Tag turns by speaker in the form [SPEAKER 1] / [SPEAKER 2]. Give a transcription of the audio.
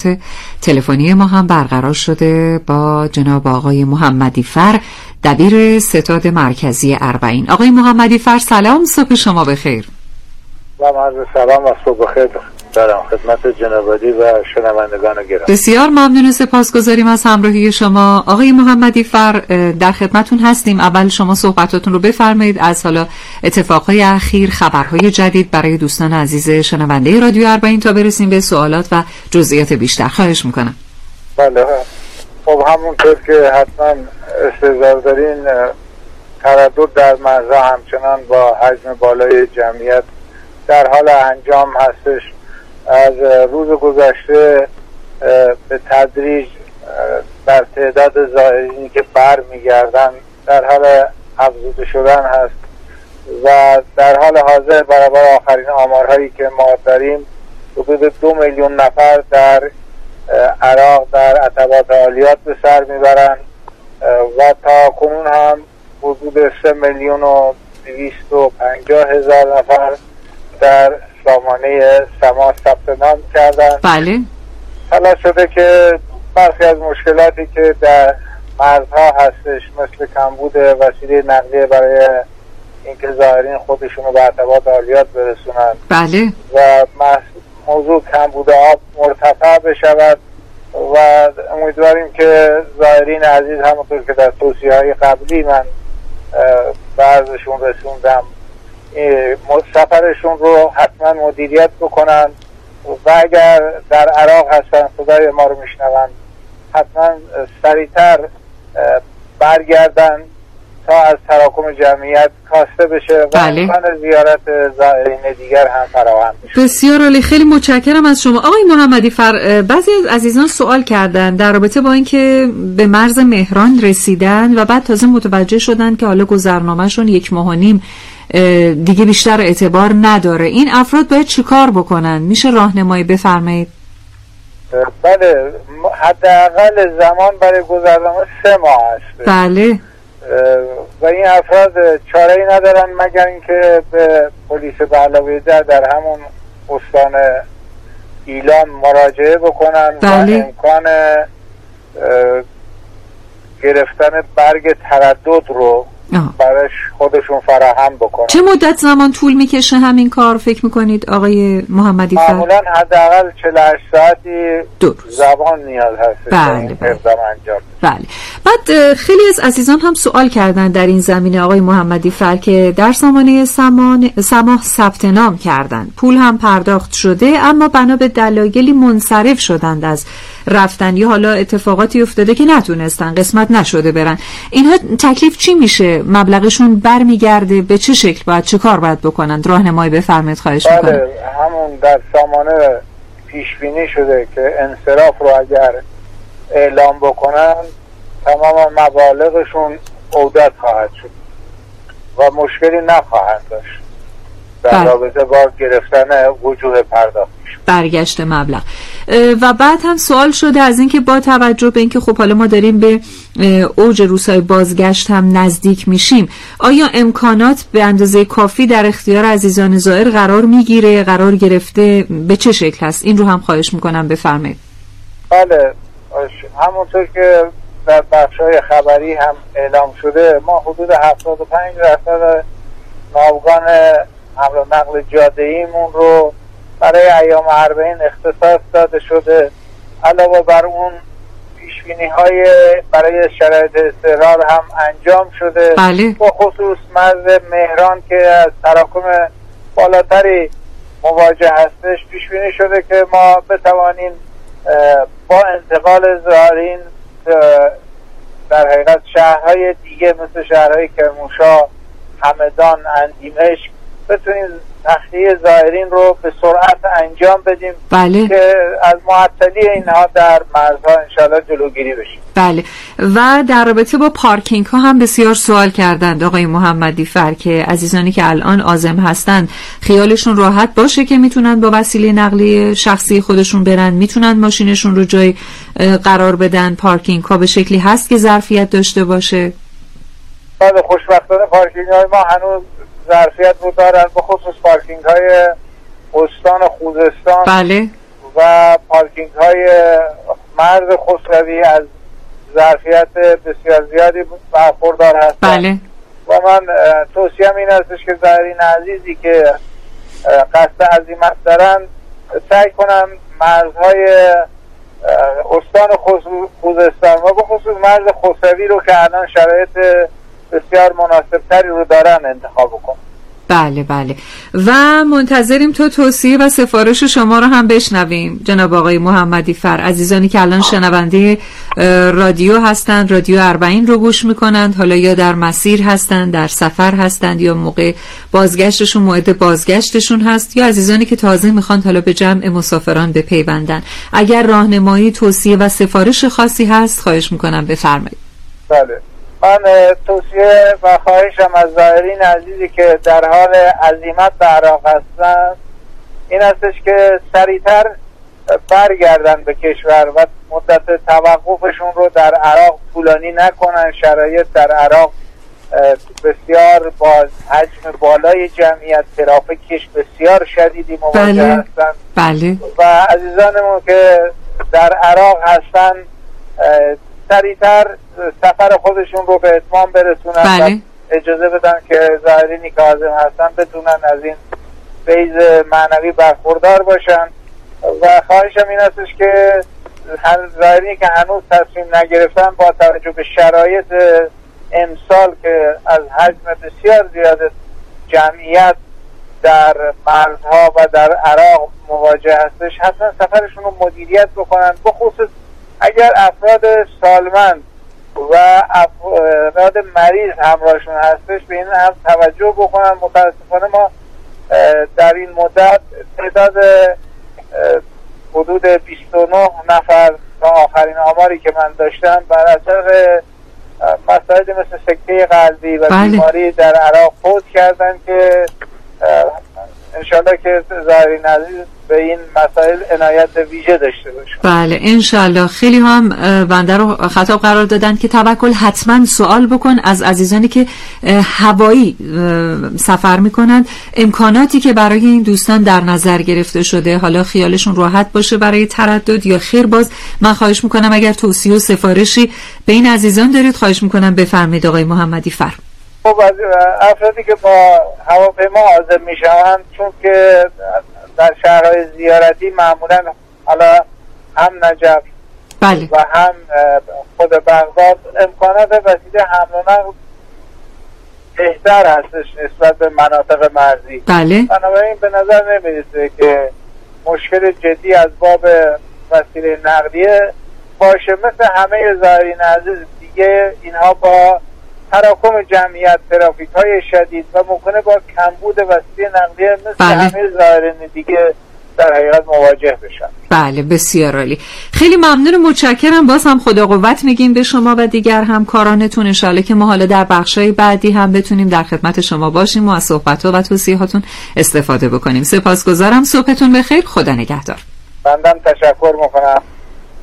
[SPEAKER 1] تلفنی ما هم برقرار شده با جناب آقای محمدی فر، دبیر ستاد مرکزی اربعین. آقای محمدی فر سلام، صبح شما بخیر.
[SPEAKER 2] سلام و صبح بخیر دارم خدمت جناب عالی و شنوندگان گرامی.
[SPEAKER 1] بسیار ممنون، سپاسگزاریم از همراهی شما. آقای محمدی فر در خدمتون هستیم. اول شما صحبتاتون رو بفرمایید از حالا اتفاقهای اخیر، خبرهای جدید برای دوستان عزیز شنونده رادیو اربعین تا برسیم به سوالات و جزئیات بیشتر. خواهش میکنم.
[SPEAKER 2] بله، خب همونطور که حتما استحضار دارین، تردد در مرزها همچنان با حجم بالای جمعیت در حال انجام هستش. از روز گذشته به تدریج در تعداد زائرینی که برمیگردن در حال افزوده شدن هست و در حال حاضر برابر آخرین آمارهایی که ما داریم حدود 2 میلیون نفر در عراق در عتبات عالیات به سر میبرند و تا کنون هم حدود 3,250,000 نفر در سامانه سما ثبت نام کردن.
[SPEAKER 1] بله.
[SPEAKER 2] حالا شده که برخی از مشکلاتی که در مرزها هستش، مثل کمبود وسیله نقلیه برای اینکه زائرین خودشون رو به عتبات عالیات برسونن،
[SPEAKER 1] بله،
[SPEAKER 2] و موضوع کمبود آب مرتفع بشود و امیدواریم که زائرین عزیز همونطور که در توصیه‌های قبلی من به عرضشون رسوندم سفرشون رو حتما مدیریت بکنن و اگر در عراق هستن صدای ما رو میشنون حتما سریعتر برگردن تا از تراکم جمعیت کاسته بشه و امکان زیارت زائرین دیگر هم فراهم بشه.
[SPEAKER 1] بسیار عالی، خیلی متشکرم از شما. آقای محمدی فر، بعضی از عزیزان سوال کردن در رابطه با اینکه به مرز مهران رسیدن و بعد تازه متوجه شدن که حالا گذرنامه‌شون 1.5 ماه دیگه بیشتر اعتبار نداره. این افراد باید چیکار بکنن؟ میشه راهنمایی بفرمایید؟
[SPEAKER 2] بله، حداقل زمان برای گذرنامه 3 ماه است.
[SPEAKER 1] بله.
[SPEAKER 2] و این افراد چاره‌ای ندارن مگر اینکه به پلیس به علاوه در همون استان ایلام مراجعه بکنن.
[SPEAKER 1] بله.
[SPEAKER 2] و امکان گرفتن برگ تردد رو برایش خودشون فراهم بکنن.
[SPEAKER 1] چه مدت زمان طول میکشه همین کار فکر میکنید آقای محمدی فر؟
[SPEAKER 2] معمولا حداقل 48 ساعتی زمان نیاز هست.
[SPEAKER 1] بله.
[SPEAKER 2] انجام.
[SPEAKER 1] بله. بعد خیلی از عزیزان هم سوال کردن در این زمینه آقای محمدی فر که در سامانه سما ثبت نام کردن، پول هم پرداخت شده، اما بنا به دلایلی منصرف شدند از رفتن یا حالا اتفاقاتی افتاده که نتونستن، قسمت نشده برن. اینها تکلیف چی میشه؟ مبلغشون برمیگرده؟ به چه شکل باید، چه کار باید بکنن؟ راهنمایی بفرمایید خواهش میکنم.
[SPEAKER 2] بله، همون در سامانه پیش بینی شده که انصراف رو اگر اعلام بکنن تمام مبالغشون عودت خواهد شد و مشکلی نخواهند داشت در رابطه با گرفتن وجوه پرداخت
[SPEAKER 1] برگشت مبلغ. و بعد هم سوال شده از اینکه با توجه به اینکه خب حالا ما داریم به اوج روزهای بازگشت هم نزدیک میشیم، آیا امکانات به اندازه کافی در اختیار عزیزان زائر قرار میگیره، قرار گرفته، به چه شکل هست؟ این رو هم خواهش میکنم بفرمایید.
[SPEAKER 2] بله، همونطور که در بخش‌های خبری هم اعلام شده، ما حدود 75% ناوگان حمل و نقل جاده‌ایمون رو برای ایام اربعین اختصاص داده شده. علاوه بر اون پیشبینی‌های برای شرایط استقرار هم انجام شده.
[SPEAKER 1] بله.
[SPEAKER 2] با خصوص مرز مهران که از تراکم بالاتری مواجه هستش، پیشبینی شده که ما بتوانیم با انتقال زائرین در حقیقت شهرهای دیگه مثل شهرهای کرمانشاه، همدان، اندیمشق بتونیم تخلیه زائرین رو به سرعت انجام بدیم.
[SPEAKER 1] بله. که
[SPEAKER 2] از معطلی اینها در مرزها انشاءالله جلوگیری بشه.
[SPEAKER 1] بله. و در رابطه با پارکینگ ها هم بسیار سوال کردند آقای محمدی فر که عزیزانی که الان عازم هستند خیالشون راحت باشه که میتونن با وسیله نقلیه شخصی خودشون برن، میتونن ماشینشون رو جای قرار بدن، پارکینگ ها به شکلی هست که ظرفیت داشته باشه.
[SPEAKER 2] بله، خوشبختانه پارکینگ های ما هنوز ظرفیت رو دارن، به خصوص پارکینگ های استان خوزستان.
[SPEAKER 1] بله.
[SPEAKER 2] و پارکینگ های مرز خسروی از ظرفیت بسیار زیادی برخوردار هستند.
[SPEAKER 1] بله.
[SPEAKER 2] و من توصیهم این هستش که زائرین عزیزی که قصد عزیمت دارن سعی کنن مرزهای استان خوزستان و به خصوص مرز خسروی رو که الان شرایط بسیار مناسبتری رو دارن انتخاب کنن.
[SPEAKER 1] بله بله. و منتظریم تو توصیه و سفارش شما رو هم بشنویم جناب آقای محمدی فر. عزیزانی که الان شنونده رادیو هستند، رادیو اربعین رو گوش میکنند، حالا یا در مسیر هستند، در سفر هستند، یا موقع بازگشتشون موعد بازگشتشون هست، یا عزیزانی که تازه میخوان حالا به جمع مسافران بپیوندن، اگر راهنمایی، توصیه و سفارش خاصی هست خواهش میکنم بفرمایید.
[SPEAKER 2] بله، من توصیه و خواهشم از زائرین عزیزی که در حال عزیمت به عراق هستند این هستش که سریعتر برگردن به کشور و مدت توقفشون رو در عراق طولانی نکنن. شرایط در عراق بسیار با حجم بالای جمعیت، ترافیکش بسیار شدیدی مواجه هستند.
[SPEAKER 1] بله.
[SPEAKER 2] و عزیزانمون که در عراق هستن سریعتر سفر خودشون رو به اتمام برسونن.
[SPEAKER 1] بله.
[SPEAKER 2] و اجازه بدن که زائرینی که عازم هستن بتونن از این فیض معنوی برخوردار باشن. و خواهشم این هستش که زائرینی که هنوز تصمیم نگرفتن با توجه به شرایط امسال که از حجم بسیار زیاد جمعیت در مرزها و در عراق مواجه هستش، حتما سفرشون رو مدیریت بکنن، بخصوص اگر افراد سالمند و افراد مریض همراهشون هستش به این هم توجه بکنن. متاسفانه ما در این مدت تعداد حدود 29 نفر تا آخرین آماری که من داشتم بر اثر مسائل مثل سکته قلبی و بیماری در عراق فوت کردن که انشالله که زائرین عزیز به این مسائل عنایت ویژه داشته باشه.
[SPEAKER 1] بله انشالله. خیلی هم بنده رو خطاب قرار دادن که توکل حتما سوال بکن از عزیزانی که هوایی سفر میکنند، امکاناتی که برای این دوستان در نظر گرفته شده، حالا خیالشون راحت باشه برای تردد یا خیر. باز من خواهش میکنم اگر توصیه و سفارشی به این عزیزان دارید خواهش میکنم بفرمایید آقای محمدی فر.
[SPEAKER 2] خب افرادی که با هواپیما عازم میشوند، چون که در شهرهای زیارتی معمولا حالا هم نجف
[SPEAKER 1] بله.
[SPEAKER 2] و هم خود بغداد امکانات وسیله حمل و نقل بهتر هستش نسبت به مناطق مرزی.
[SPEAKER 1] بله.
[SPEAKER 2] بنابراین به نظر نمیرسه که مشکل جدی از باب وسیله نقلیه باشه. مثل همه زائرین عزیز دیگه اینها با تراکم جمعیت، ترافیک های شدید و ممکنه با کمبود وسیله نقلیه مثل همه زائرین دیگه در حقیقت مواجه بشن.
[SPEAKER 1] بله بسیار عالی. خیلی ممنون و متشکرم. باز هم خدا قوت میگیم به شما و دیگر همکارانتون. ان شاءالله که ما حالا در بخشای بعدی هم بتونیم در خدمت شما باشیم و از صحبت‌ها و توصیه‌هاتون استفاده بکنیم. سپاسگزارم. صبحتون بخیر. خدا نگهدار.
[SPEAKER 2] بنده تشکر میکنم.